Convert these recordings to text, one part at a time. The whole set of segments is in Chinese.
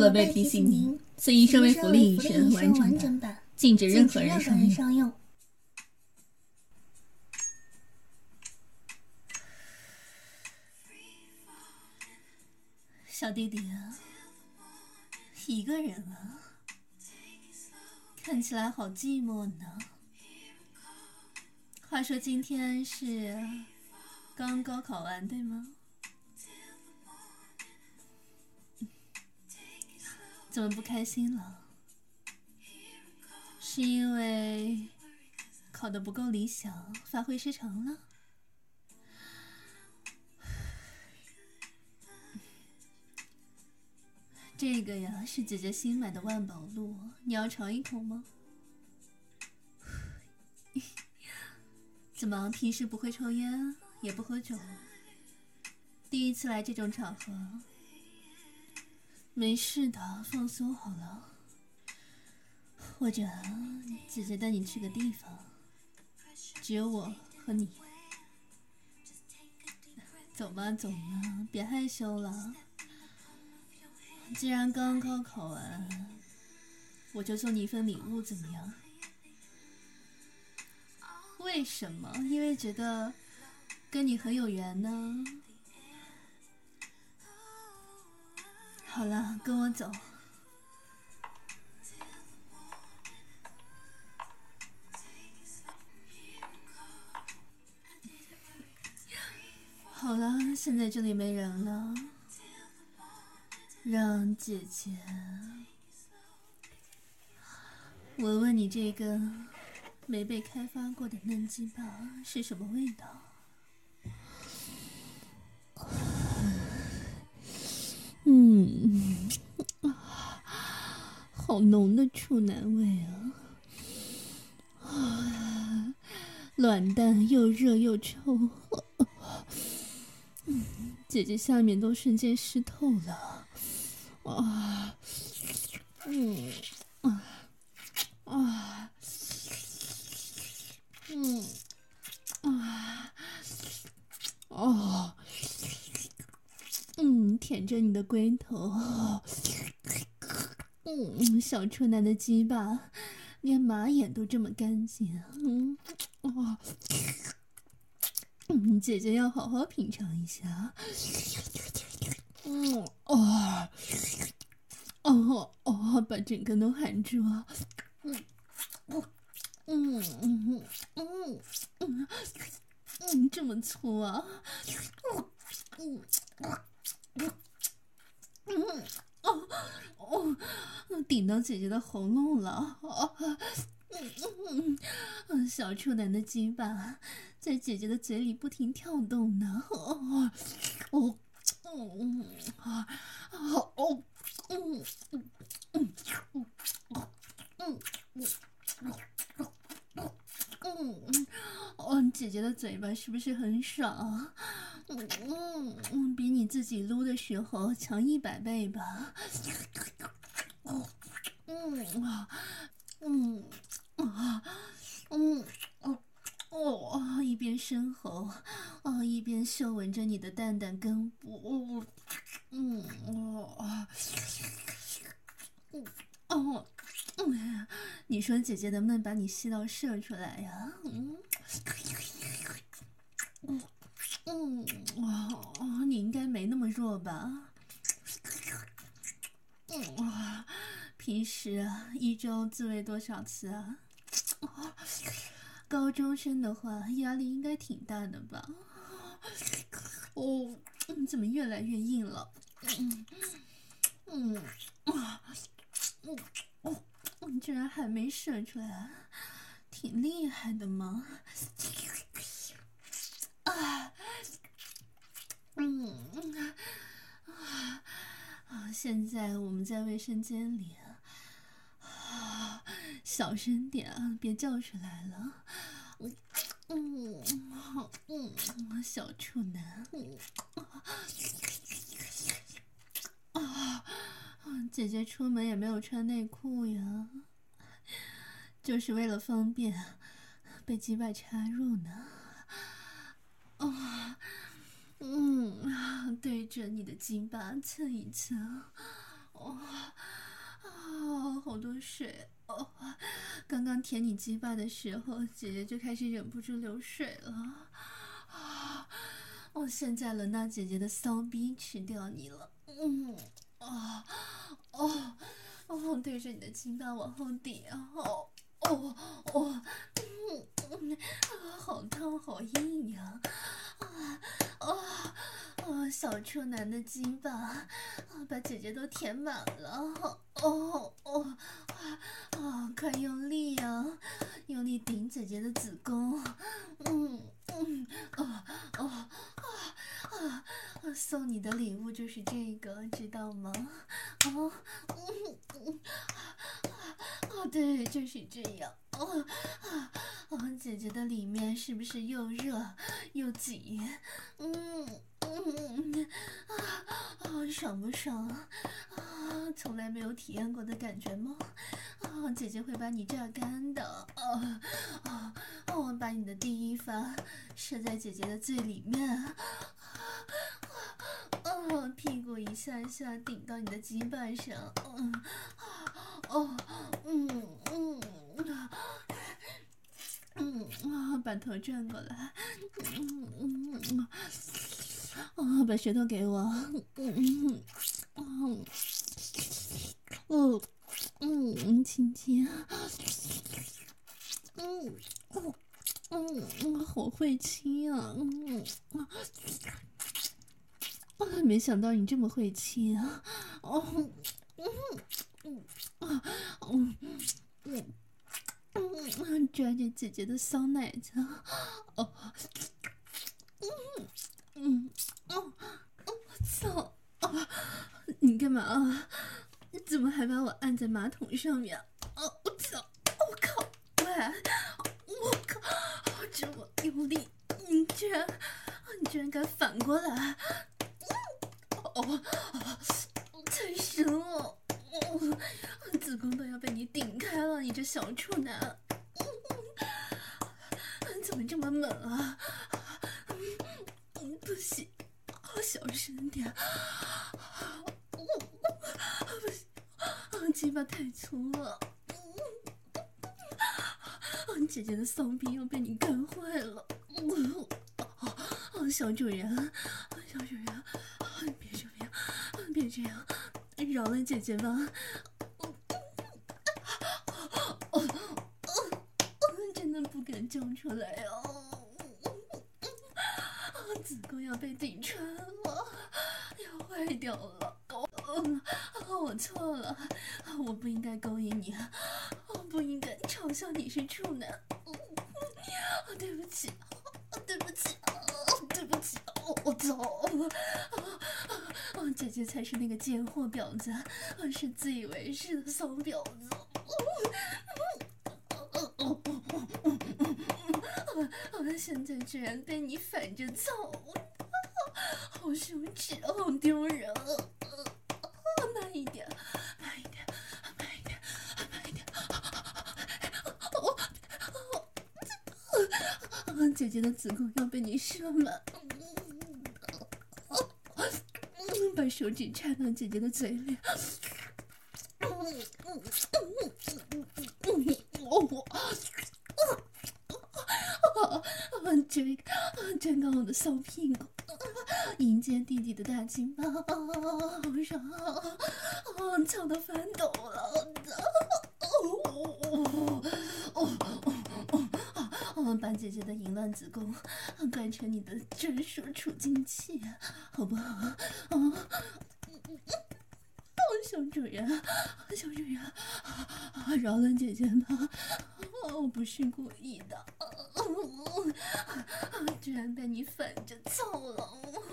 乐贝提醒您，此音声为福利已审完整版，禁止任何人上用。小弟弟啊，一个人啊，看起来好寂寞呢。话说今天是刚高考完，对吗？怎么不开心了？是因为考得不够理想，发挥失常了？这个呀，是姐姐新买的万宝路，你要尝一口吗？怎么，平时不会抽烟，也不喝酒，第一次来这种场合？没事的，放松好了。或者，姐姐带你去个地方，只有我和你。走吧，走吧，别害羞了。既然刚高考完，我就送你一份礼物，怎么样？为什么？因为觉得跟你很有缘呢。好了，跟我走。好了，现在这里没人了，让姐姐闻闻你这个没被开发过的嫩鸡巴是什么味道。好浓的处男味啊！卵蛋又热又臭，姐姐下面都瞬间湿透了。舔着你的龟头，小处男的鸡巴，连马眼都这么干净，姐姐要好好品尝一下。把整个都含住。这么粗啊！顶到姐姐的喉咙了。小处男的鸡巴在姐姐的嘴里不停跳动呢。姐姐的嘴巴是不是很爽？比你自己撸的时候强100倍吧。一边深喉，一边嗅闻着你的蛋蛋根部。你说姐姐能不能把你吸到射出来呀？你应该没那么弱吧？平时1周自慰多少次啊？高中生的话压力应该挺大的吧？怎么越来越硬了？居然还没射出来，挺厉害的嘛。现在我们在卫生间里，小声点啊，别叫出来了。小处男。姐姐出门也没有穿内裤呀，就是为了方便被鸡巴插入呢。对着你的鸡巴蹭一蹭。 多水哦。刚刚舔你鸡巴的时候，姐姐就开始忍不住流水了。现在轮到姐姐的骚逼吃掉你了。对着你的鸡巴往后顶，好痛好硬呀！小处男的鸡巴把姐姐都填满了。快用力呀！用力顶姐姐的子宫。送你的礼物就是这个，知道吗？对，就是这样。姐姐的里面是不是又热又紧？爽不爽？从来没有体验过的感觉吗？姐姐会把你榨干的。把你的第一发射在姐姐的最里面。屁股一下下顶到你的鸡巴上。把头转过来。把舌头给我。亲亲。好会亲啊！没想到你这么会亲啊！抓着姐姐的骚奶子。操！你干嘛啊？怎么还把我按在马桶上面？我操！我靠！喂！我靠！这么用力，你居然敢反过来！太深了！子宫都要被你顶开了，你这小处男！怎么这么猛啊？不行，小声点。不行，鸡巴太粗了。姐姐的骚逼又被你干坏了。小主人，别这样，别这样，饶了姐姐吧。真的不敢叫出来哦。子宫要被顶穿了，要坏掉了。我错了，我不应该勾引你，我不应该嘲笑你是处男。对不起，对不起，对不起，我走。姐姐才是那个贱货婊子，是自以为是的骚婊子。现在居然被你反着走，好羞耻，好丢人。慢一点，慢一点，慢一点，慢一点。姐姐的子宫要被你射满。把手指插到姐姐的嘴里。真高我的骚屁股，迎接弟弟的大金包，好爽，操得翻抖了。把姐姐的淫乱子宫灌成你的专属储精器，好不好？小主人，小主人，饶了姐姐吧，我不是故意的。居然被你反着揍了。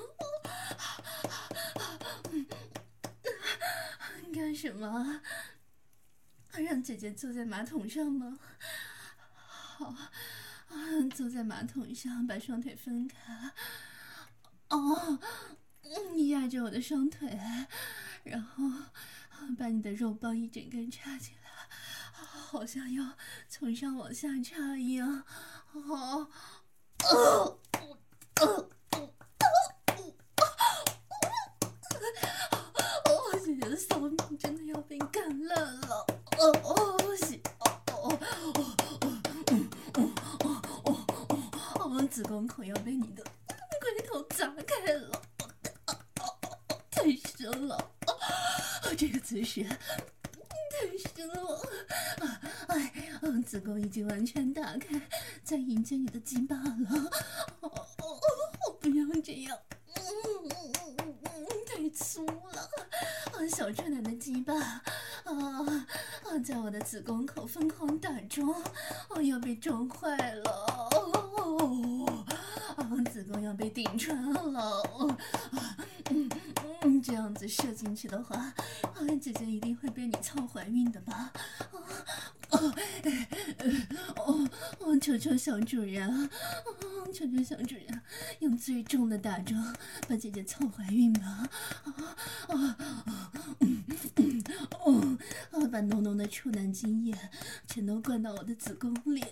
干什么？让姐姐坐在马桶上吗？好，坐在马桶上，把双腿分开。你压着我的双腿，然后把你的肉棒一整根插进来，好像要从上往下插一样。姐姐的骚逼真的要被干烂了。 这个姿势太深了，子宫已经完全打开，在迎接你的鸡巴了。不要这样，太粗了。小处男的鸡巴在我的子宫口疯狂打中，要被撞坏了。子宫要被顶穿了。这样子射进去的话，姐姐一定会被你操怀孕的吧？求求小主人，求求小主人，用最重的打中，把姐姐操怀孕吧！把浓浓的处男精液全都灌到我的子宫里。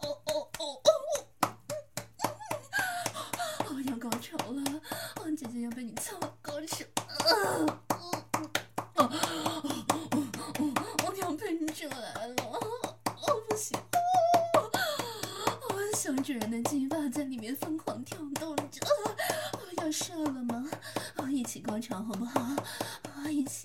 要高潮了，姐姐要被你操高潮。我要喷出来了，不行！小主人的鸡巴在里面疯狂跳动着，要射了吗？一起高潮好不好？一起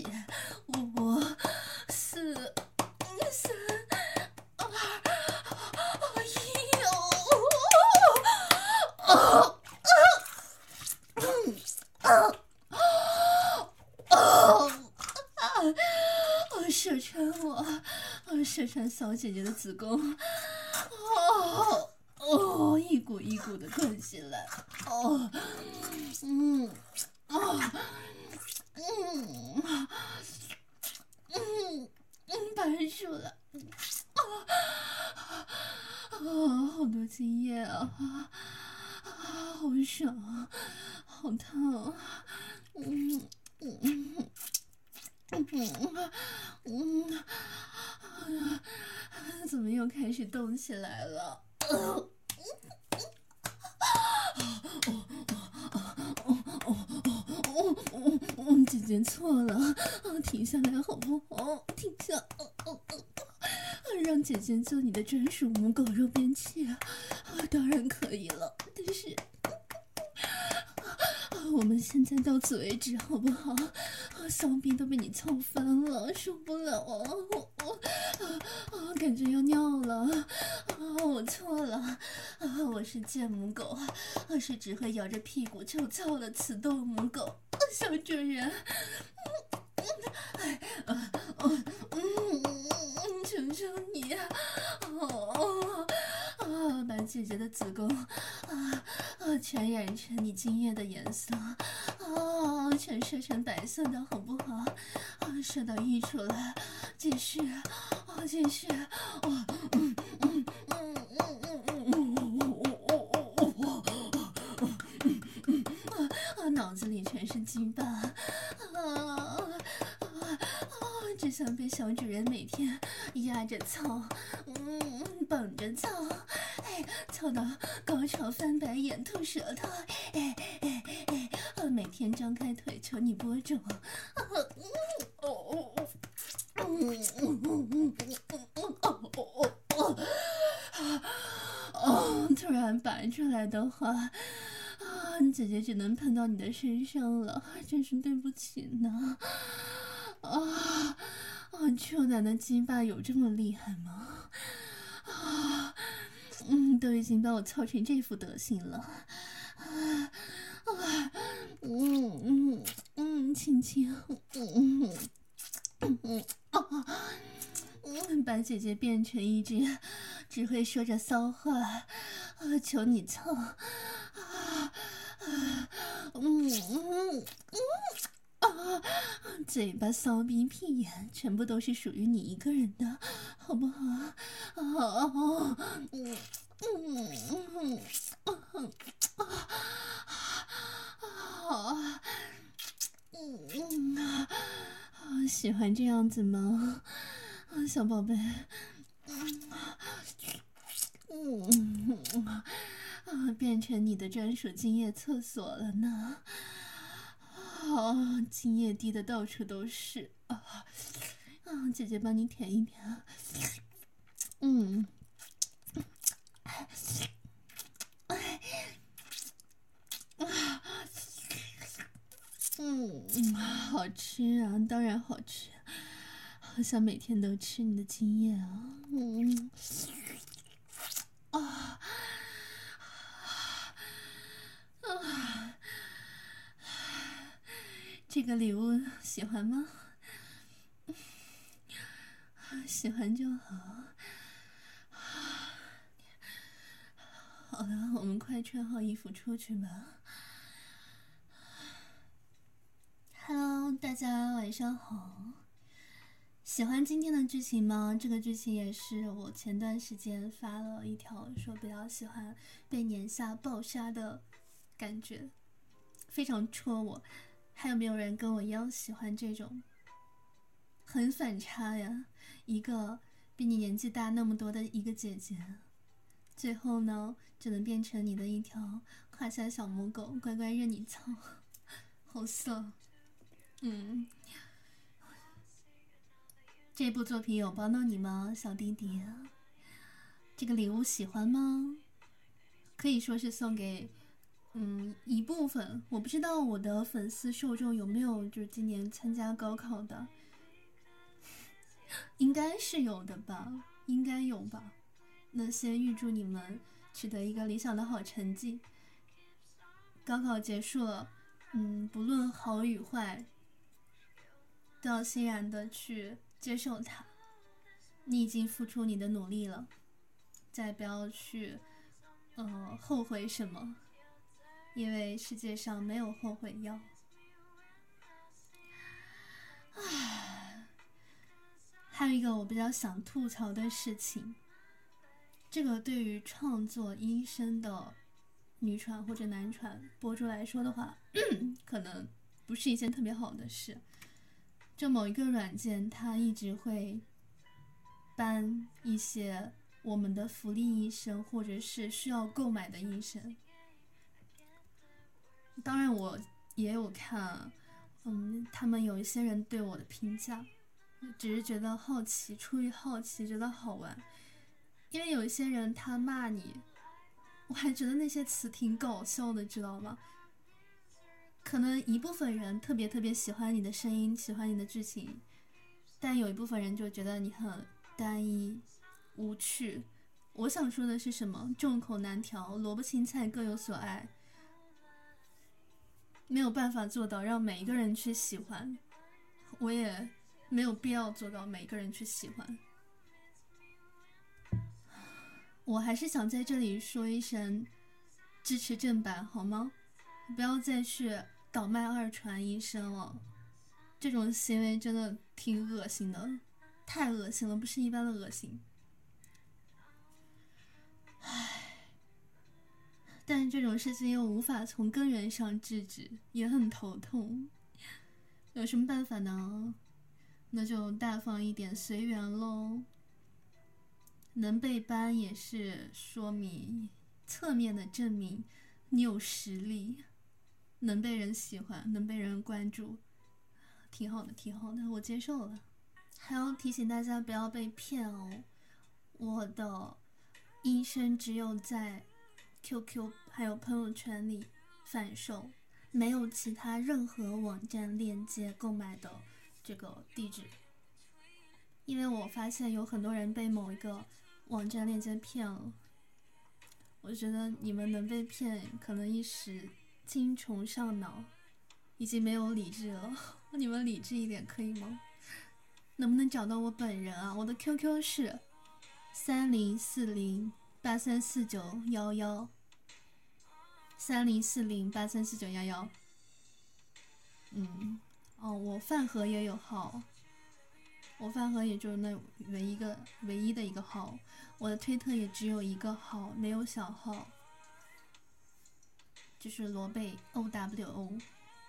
，5、4、3、2、1，射穿我，射穿小姐姐的子宫，一股一股的灌进来，拔出来，好多精液啊，好爽，好烫，怎么又开始动起来了？姐姐错了，停下来好不好？停下，让姐姐做你的专属母狗肉便器，当然可以了，但是我们现在到此为止好不好？骚逼都被你操翻了，受不了感觉要尿了，我错了，我是贱母狗，是只会摇着屁股就操的雌斗母狗，小主人，求求你，把姐姐的子宫全染成你精液的颜色，全射成白色的好不好？射到溢出来，继续，继续，脑子里全是鸡巴，只想被小主人每天压着操，绑着操，操到高潮翻白眼吐舌头，每天张开腿求你播种，突然拔出来的话，姐姐只能喷到你的身上了，真是对不起呢。处男的鸡巴有这么厉害吗？都已经把我操成这副德行了。亲亲，把姐姐变成一只只会说着骚话，求你操，嘴巴、骚逼、屁眼，全部都是属于你一个人的，好不好？喜欢这样子吗，小宝贝？变成你的专属精液厕所了呢。精液滴的到处都是姐姐帮你舔一舔。好吃啊，当然好吃，好想每天都吃你的精液啊！啊啊！这个礼物喜欢吗？喜欢就好。好了，我们快穿好衣服出去吧。Hello， 大家晚上好。喜欢今天的剧情吗？这个剧情也是我前段时间发了一条，说比较喜欢被年下暴杀的感觉，非常戳我。还有没有人跟我一样喜欢这种？很反差呀，一个比你年纪大那么多的一个姐姐，最后呢，只能变成你的一条胯下小母狗，乖乖任你操，好色。这部作品有帮到你吗，小弟弟？这个礼物喜欢吗？可以说是送给一部分，我不知道我的粉丝受众有没有就是今年参加高考的，应该是有的吧，应该有吧。那先预祝你们取得一个理想的好成绩。高考结束了，不论好与坏，都要欣然的去接受它。你已经付出你的努力了，再不要去后悔什么，因为世界上没有后悔药。还有一个我比较想吐槽的事情，这个对于创作医生的女传或者男传博主来说的话，可能不是一件特别好的事。就某一个软件，它一直会ban一些我们的福利医生或者是需要购买的医生。当然我也有看，他们有一些人对我的评价，只是觉得好奇，出于好奇觉得好玩。因为有一些人他骂你，我还觉得那些词挺搞笑的，知道吗？可能一部分人特别喜欢你的声音，喜欢你的剧情，但有一部分人就觉得你很单一无趣。我想说的是什么？众口难调，萝卜青菜各有所爱，没有办法做到让每一个人去喜欢，我也没有必要做到每一个人去喜欢。我还是想在这里说一声支持正版好吗？不要再去倒卖二传医生了，这种行为真的挺恶心的，太恶心了，不是一般的恶心。但是这种事情又无法从根源上制止，也很头痛。有什么办法呢？那就大方一点，随缘咯。能被ban也是说明侧面的证明你有实力，能被人喜欢，能被人关注，挺好的，挺好的，我接受了。还要提醒大家不要被骗哦，我的医生只有在 QQ 还有朋友圈里贩售，没有其他任何网站链接购买的这个地址。因为我发现有很多人被某一个网站链接骗了，我觉得你们能被骗，可能一时精虫上脑，已经没有理智了。你们理智一点可以吗？能不能找到我本人啊？我的 QQ 是3040834911，3040834911。我饭盒也有号，我饭盒也就是那唯一的一个号，我的推特也只有一个号，没有小号，就是罗贝 OWO。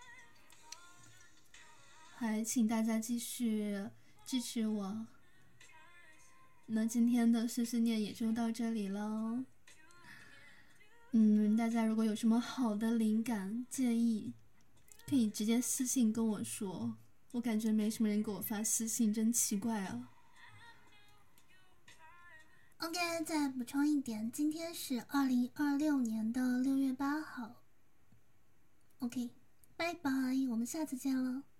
还请大家继续支持我。那今天的碎碎念也就到这里了。大家如果有什么好的灵感建议，可以直接私信跟我说，我感觉没什么人给我发私信，真奇怪啊。OK， 再补充一点，今天是2026年的6月8号。OK， 拜拜，我们下次见了。